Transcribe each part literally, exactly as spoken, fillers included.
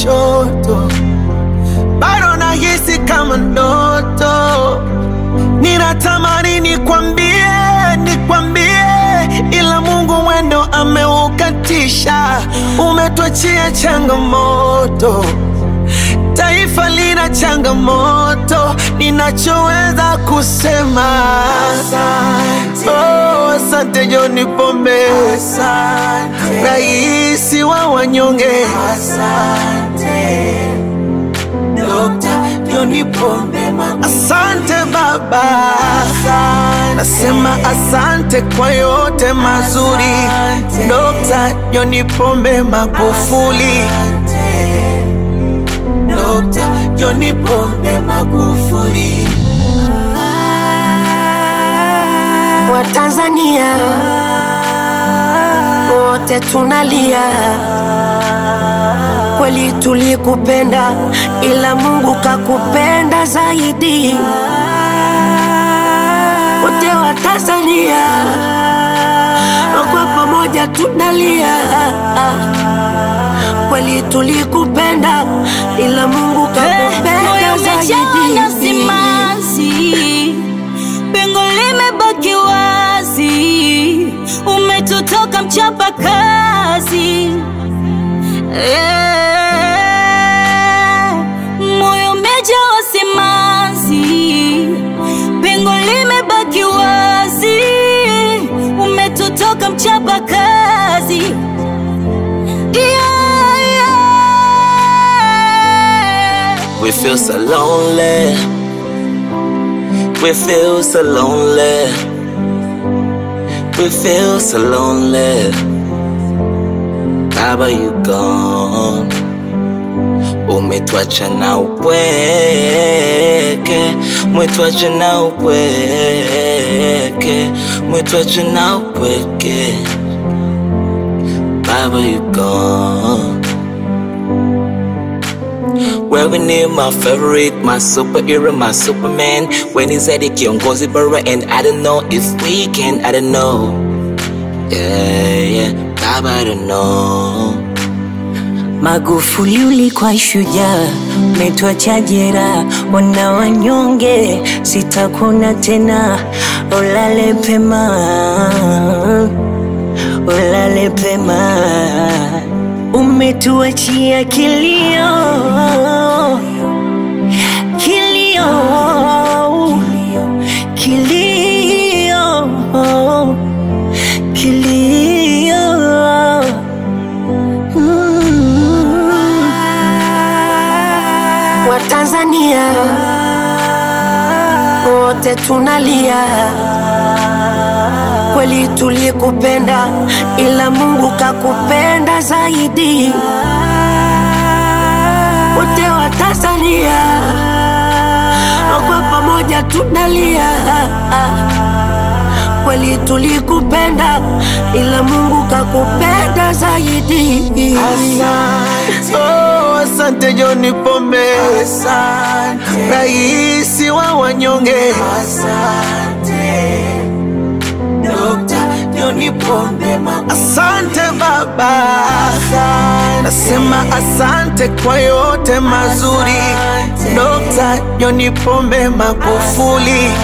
kushoto, bado nahisi kama ndoto. Ninatamani nikwambie, nikwambie, ila Mungu mwendo ameukatisha. Umetuachia changamoto, taifa lina changamoto. Ninachoweza kusema asante, oh, asante John Pombe, asante raisi wa wanyonge, asante Dokta John Pombe, asante baba, asante. Nasema asante kwa yote mazuri, Dokta John Pombe Magufuli, Dokta John Pombe Magufuli. Wa Tanzania wote tunalia, kweli tulikupenda, ila Mungu kakupenda zaidi. Wote wa Tanzania kwa pamoja tunalia, kweli tulikupenda, ila Mungu kakupenda zaidi. Simanzi, pengo limebaki wazi, umetutoka mchapa kazi. Yeah. Moyo umejawa simanzi, pengo limebaki wazi, umetutoka mchapa kazi. Yeah, yeah. We feel so lonely, we feel so lonely, we feel so lonely. Baba, you gone, umetuacha na upweke, umetuacha na upweke, umetuacha na upweke. Baba, you gone. Well, we need my favorite, my superhero, my Superman. When he said it, kiongozi bora, and I don't know if we can, I don't know. Yeah, yeah, Baba, I don't know. Magufuli ulikuwa shujaa, umetuacha jeraha, wana wanyonge, sitakuona tena. Ulale pema, ulale pema, umetuachia kilio, kilio, kilio, kilio. Mm. Wa Tanzania wote tunalia, kweli tulikupenda, ila Mungu kakupenda zaidi. Wote wa Tanzania kwa pamoja tunalia, kweli tulikupenda, ila Mungu kakupenda zaidi. Asante, oh, asante John Pombe, asante raisi wa wanyonge, asante Dokta John Pombe, asante baba, asante. Nasema asante kwa yote mazuri, Dokta John Pombe Magufuli,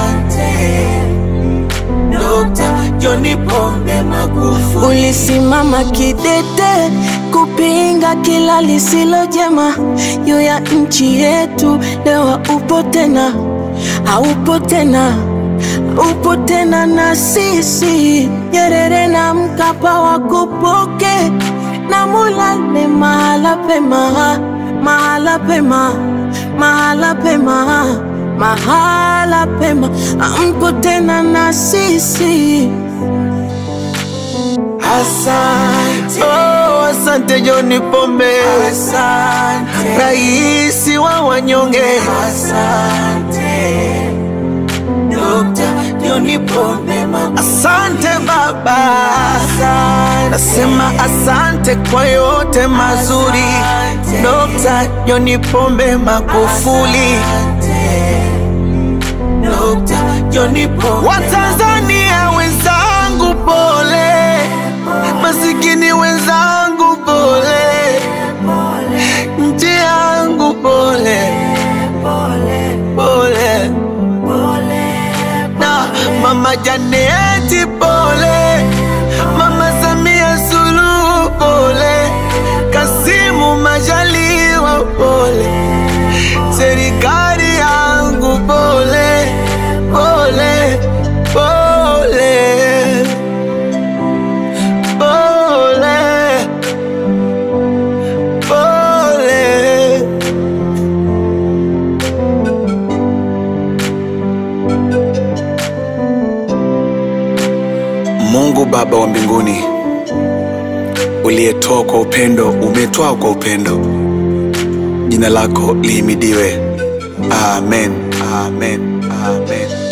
Dokta John Pombe Magufuli. Ulisimama kidete kupinga kila lisilo jema juu ya nchi yetu. Leo upo tena, haupo tena, upo tena na sisi. Nyerere na Mkapa wakupoke, na mulale mahala pema, mahala pema, mahala pema, mahala pema. Ampo tena na sisi. Asante, oh, asante John Pombe, asante raisi wa wanyonge, asante Dokta John Pombe, asante baba, asante. Nasema asante kwa yote mazuri, Dokta John Pombe Magufuli, Dokta John Pombe. Watanzania wenzangu pole, masikini wenzangu pole, nchi Mungu Baba wa mbinguni, uliyetoa kwa upendo, umetoa kwa upendo. Jina lako lihimidiwe. Amen, amen, amen.